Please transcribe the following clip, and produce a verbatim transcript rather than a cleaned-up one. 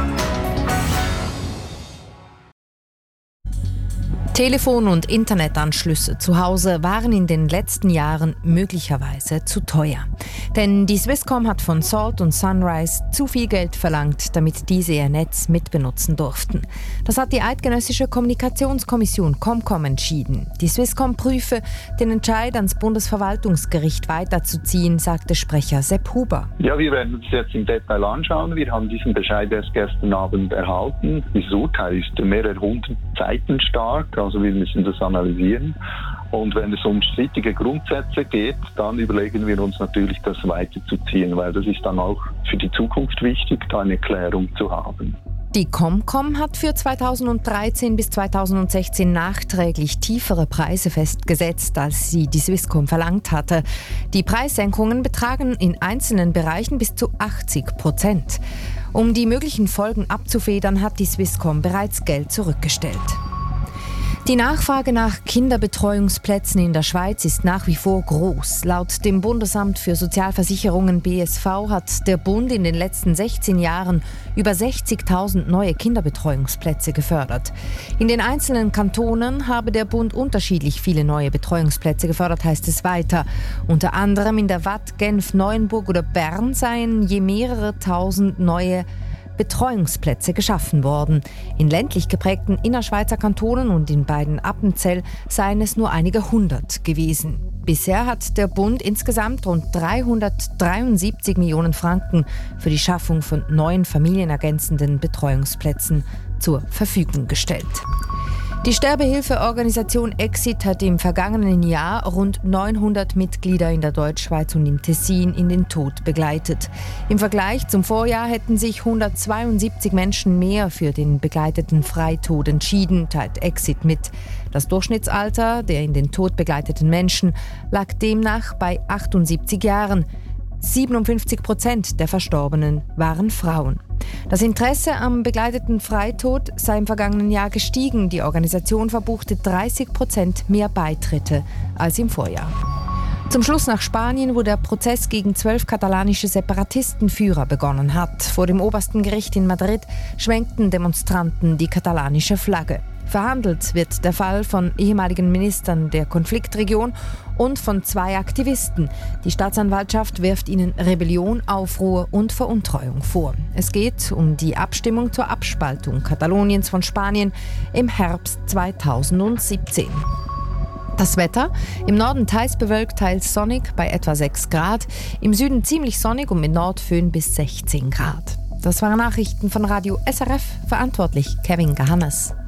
Telefon- und Internetanschlüsse zu Hause waren in den letzten Jahren möglicherweise zu teuer. Denn die Swisscom hat von Salt und Sunrise zu viel Geld verlangt, damit diese ihr Netz mitbenutzen durften. Das hat die Eidgenössische Kommunikationskommission COMCOM entschieden. Die Swisscom prüfe, den Entscheid ans Bundesverwaltungsgericht weiterzuziehen, sagte Sprecher Sepp Huber. Ja, wir werden uns jetzt im Detail anschauen. Wir haben diesen Bescheid erst gestern Abend erhalten. Dieses Urteil ist mehrere hundert Seiten stark. Also wir müssen das analysieren. Und wenn es um strittige Grundsätze geht, dann überlegen wir uns natürlich, das weiterzuziehen, weil das ist dann auch für die Zukunft wichtig, da eine Klärung zu haben. Die COMCOM hat für zweitausenddreizehn bis zweitausendsechzehn nachträglich tiefere Preise festgesetzt, als sie die Swisscom verlangt hatte. Die Preissenkungen betragen in einzelnen Bereichen bis zu achtzig Prozent. Um die möglichen Folgen abzufedern, hat die Swisscom bereits Geld zurückgestellt. Die Nachfrage nach Kinderbetreuungsplätzen in der Schweiz ist nach wie vor groß. Laut dem Bundesamt für Sozialversicherungen B S V hat der Bund in den letzten sechzehn Jahren über sechzigtausend neue Kinderbetreuungsplätze gefördert. In den einzelnen Kantonen habe der Bund unterschiedlich viele neue Betreuungsplätze gefördert, heißt es weiter. Unter anderem in der Waadt, Genf, Neuenburg oder Bern seien je mehrere tausend neue Betreuungsplätze geschaffen worden. In ländlich geprägten Innerschweizer Kantonen und in beiden Appenzell seien es nur einige hundert gewesen. Bisher hat der Bund insgesamt rund dreihundertdreiundsiebzig Millionen Franken für die Schaffung von neuen familienergänzenden Betreuungsplätzen zur Verfügung gestellt. Die Sterbehilfeorganisation Exit hat im vergangenen Jahr rund neunhundert Mitglieder in der Deutschschweiz und im Tessin in den Tod begleitet. Im Vergleich zum Vorjahr hätten sich hundertzweiundsiebzig Menschen mehr für den begleiteten Freitod entschieden, teilt Exit mit. Das Durchschnittsalter der in den Tod begleiteten Menschen lag demnach bei achtundsiebzig Jahren. siebenundfünfzig Prozent der Verstorbenen waren Frauen. Das Interesse am begleiteten Freitod sei im vergangenen Jahr gestiegen. Die Organisation verbuchte dreißig Prozent mehr Beitritte als im Vorjahr. Zum Schluss nach Spanien, wo der Prozess gegen zwölf katalanische Separatistenführer begonnen hat. Vor dem obersten Gericht in Madrid schwenkten Demonstranten die katalanische Flagge. Verhandelt wird der Fall von ehemaligen Ministern der Konfliktregion und von zwei Aktivisten. Die Staatsanwaltschaft wirft ihnen Rebellion, Aufruhr und Veruntreuung vor. Es geht um die Abstimmung zur Abspaltung Kataloniens von Spanien im Herbst zweitausendsiebzehn. Das Wetter: im Norden teils bewölkt, teils sonnig bei etwa sechs Grad, im Süden ziemlich sonnig und mit Nordföhn bis sechzehn Grad. Das waren Nachrichten von Radio S R F, verantwortlich Kevin Gahannes.